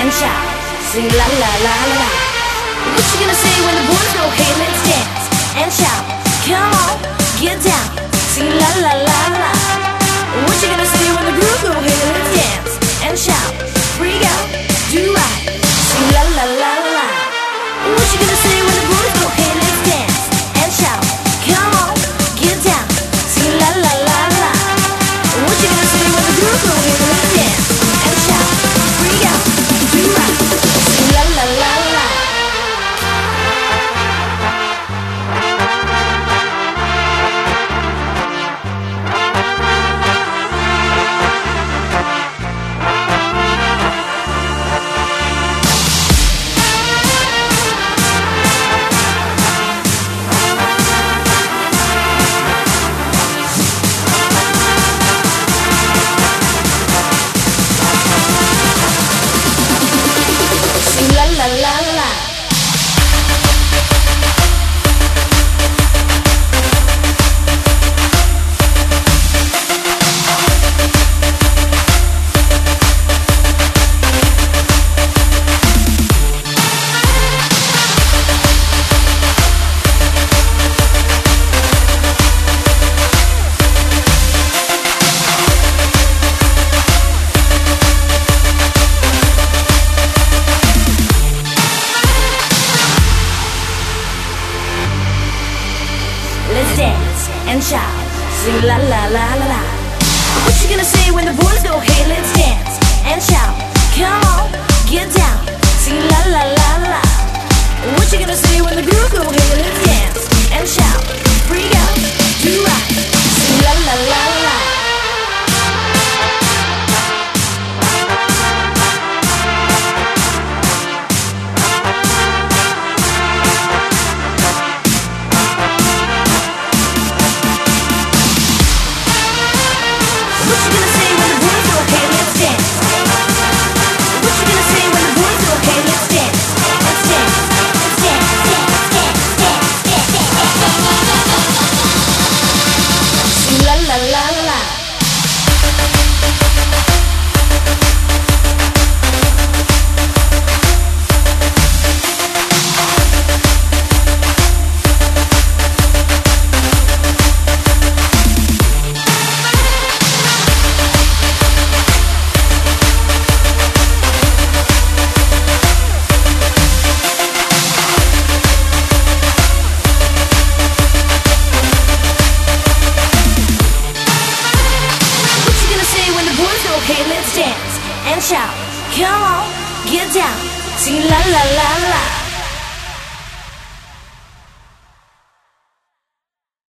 and shout, sing la la la la la. What you gonna say when the boys go, hey, let's dance and shout? Come on, get down, sing la la la la. What you gonna say when the girls go, hey, let's dance and shout? Freak out, do right, sing la la la la. What you gonna say when the boys go, hey, let's dance and shout? Come on, get down, sing la la la la. What you gonna say when the girls go, hey, let's dance and shout? Freak out, do right, sing la la la la. La la la. Let's dance and shout, sing la la la la la. What you gonna say when the boys go, hey, let's dance and shout? Come on, get down, sing la la la la. What you gonna say when the girls go, hey, let's dance and shout? Freak out, do right, sing la la la la. La la la. Hey, let's dance and shout. Come on, get down, sing la la la